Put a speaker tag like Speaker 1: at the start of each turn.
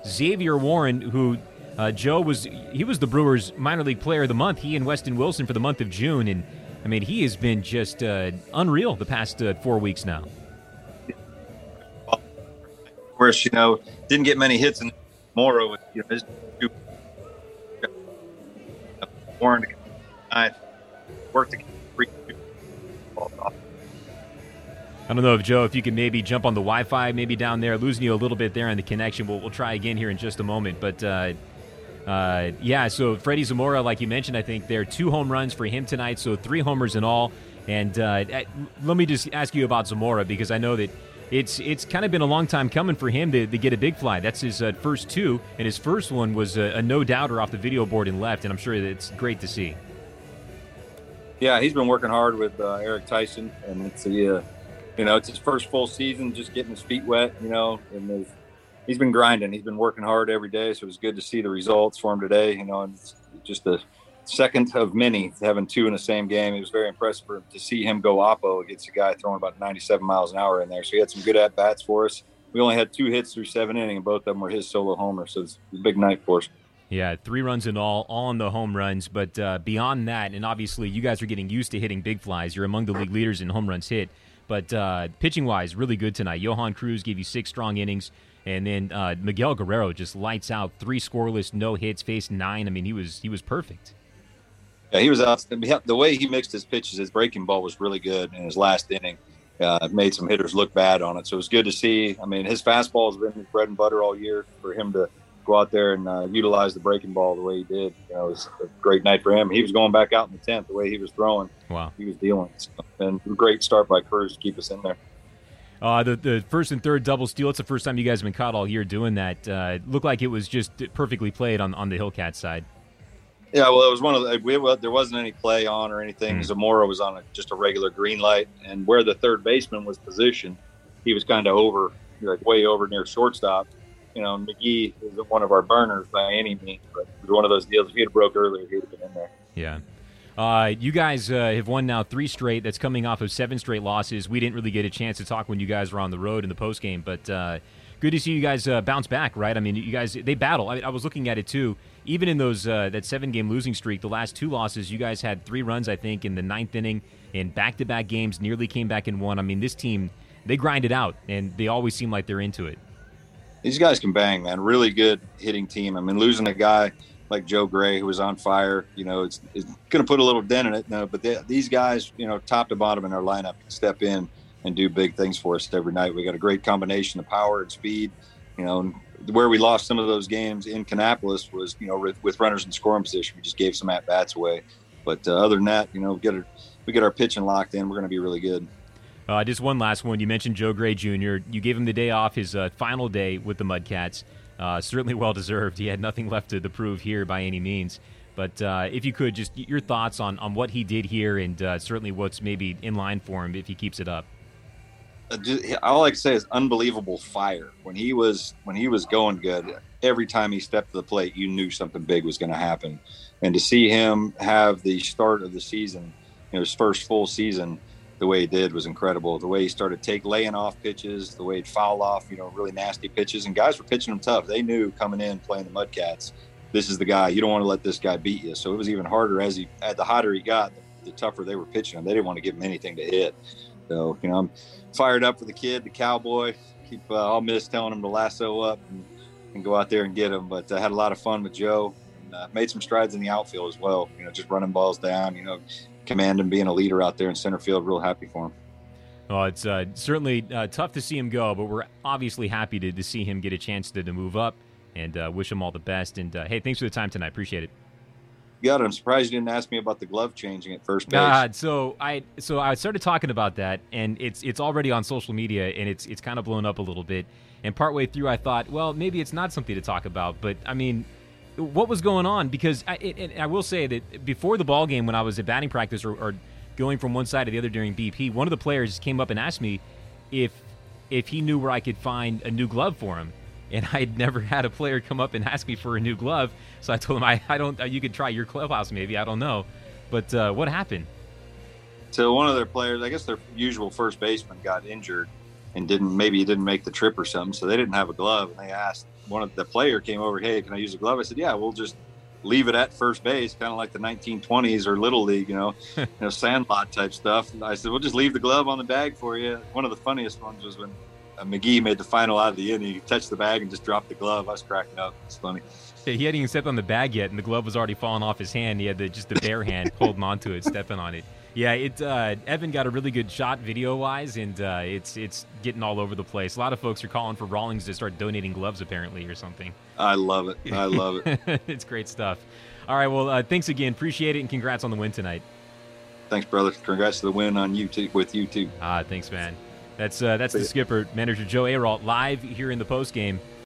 Speaker 1: Xavier Warren, who Joe was the Brewers minor league player of the month. He and Weston Wilson for the month of June, and I mean he has been just unreal the past 4 weeks now.
Speaker 2: Of course, didn't get many hits in Morrow. His Warren worked to
Speaker 1: I don't know if Joe, if you could maybe jump on the Wi-Fi, maybe down there, losing you a little bit there on the connection. We'll try again here in just a moment. But yeah, so Freddie Zamora, like you mentioned, I think there are 2 home runs for him tonight, so 3 homers in all. And let me just ask you about Zamora, because I know that it's kind of been a long time coming for him to get a big fly. That's his first 2, and his first one was a no-doubter off the video board and left, and I'm sure that it's great to see.
Speaker 2: Yeah, he's been working hard with Eric Tyson, and it's it's his first full season, just getting his feet wet, and he's been grinding. He's been working hard every day, so it was good to see the results for him today. And it's just the second of many having 2 in the same game. It was very impressive to see him go oppo against a guy throwing about 97 miles an hour in there. So he had some good at-bats for us. We only had 2 hits through 7 innings, and both of them were his solo homers, so it's a big night for us.
Speaker 1: Yeah, 3 runs in all on the home runs. But beyond that, and obviously you guys are getting used to hitting big flies. You're among the league leaders in home runs hit. But pitching-wise, really good tonight. Johan Cruz gave you 6 strong innings. And then Miguel Guerrero just lights out, 3 scoreless, no hits, faced 9. I mean, he was perfect.
Speaker 2: Yeah, he was out. The way he mixed his pitches, his breaking ball was really good in his last inning. Made some hitters look bad on it. So it was good to see. I mean, his fastball has been his bread and butter all year. For him to go out there and utilize the breaking ball the way he did, it was a great night for him. He was going back out in the 10th, the way he was throwing.
Speaker 1: Wow.
Speaker 2: He was dealing. And a great start by Cruz to keep us in there.
Speaker 1: The first and third double steal, it's the first time you guys have been caught all year doing that. Looked like it was just perfectly played on the Hillcat side.
Speaker 2: Yeah, well, it was one of there wasn't any play on or anything. Zamora was on just a regular green light, and where the third baseman was positioned, he was kind of over, like way over near shortstop. McGee isn't one of our burners by any means, but it was one of those deals. If he had broke earlier, he'd have been in there.
Speaker 1: Yeah. You guys have won now 3 straight. That's coming off of 7 straight losses. We didn't really get a chance to talk when you guys were on the road in the postgame, but good to see you guys bounce back, right? I mean, you guys, they battle. I was looking at it, too. Even in those that 7-game losing streak, the last 2 losses, you guys had 3 runs, I think, in the 9th inning in back-to-back games, nearly came back and won. I mean, this team, they grind it out, and they always seem like they're into it.
Speaker 2: These guys can bang, man. Really good hitting team. I mean, losing a guy like Joe Gray, who was on fire, it's going to put a little dent in it. No, but these guys, top to bottom in our lineup, can step in and do big things for us every night. We got a great combination of power and speed. Where we lost some of those games in Kannapolis was, with runners in scoring position. We just gave some at-bats away. But other than that, we get our pitching locked in. We're going to be really good.
Speaker 1: Just one last one. You mentioned Joe Gray Jr. You gave him the day off, his final day with the Mudcats. Certainly well-deserved. He had nothing left to prove here by any means. But if you could, just your thoughts on what he did here and certainly what's maybe in line for him if he keeps it up.
Speaker 2: All I can say is unbelievable fire. When he was going good, every time he stepped to the plate, you knew something big was going to happen. And to see him have the start of the season, his first full season, the way he did was incredible. The way he started laying off pitches, the way he'd foul off, really nasty pitches. And guys were pitching him tough. They knew coming in playing the Mudcats, this is the guy. You don't want to let this guy beat you. So it was even harder the hotter he got, the tougher they were pitching him. They didn't want to give him anything to hit. So, I'm fired up for the kid, the cowboy. I'll miss telling him to lasso up and go out there and get him. But I had a lot of fun with Joe and made some strides in the outfield as well. Just running balls down, commanding, being a leader out there in center field. Real happy for him.
Speaker 1: Well, it's certainly tough to see him go, but we're obviously happy to see him get a chance to move up and wish him all the best. And, hey, thanks for the time tonight. Appreciate it.
Speaker 2: You got it. I'm surprised you didn't ask me about the glove changing at first base.
Speaker 1: So I started talking about that, and it's already on social media, and it's kind of blown up a little bit. And partway through, I thought, well, maybe it's not something to talk about. But, I mean, what was going on? Because I will say that before the ball game, when I was at batting practice or going from one side to the other during BP, one of the players came up and asked me if he knew where I could find a new glove for him. And I'd never had a player come up and ask me for a new glove. So I told him, I don't. You could try your clubhouse maybe. I don't know. But what happened?
Speaker 2: So one of their players, I guess their usual first baseman, got injured and didn't make the trip or something. So they didn't have a glove. And they asked one of the player came over, hey, can I use a glove? I said, yeah, we'll just leave it at first base, kind of like the 1920s or Little League, sandlot type stuff. I said, we'll just leave the glove on the bag for you. One of the funniest ones was when McGee made the final out of the inning. He touched the bag and just dropped the glove. I was cracking up. It's funny.
Speaker 1: Yeah, he hadn't even stepped on the bag yet, and the glove was already falling off his hand. He had just the bare hand holding onto it, stepping on it. Yeah, Evan got a really good shot video-wise, and it's getting all over the place. A lot of folks are calling for Rawlings to start donating gloves, apparently, or something.
Speaker 2: I love it. I love it.
Speaker 1: It's great stuff. All right, well, thanks again. Appreciate it, and congrats on the win tonight.
Speaker 2: Thanks, brother. Congrats to the win on you too, with you too.
Speaker 1: Thanks, man. That's the skipper, manager Joe Aralt, live here in the postgame.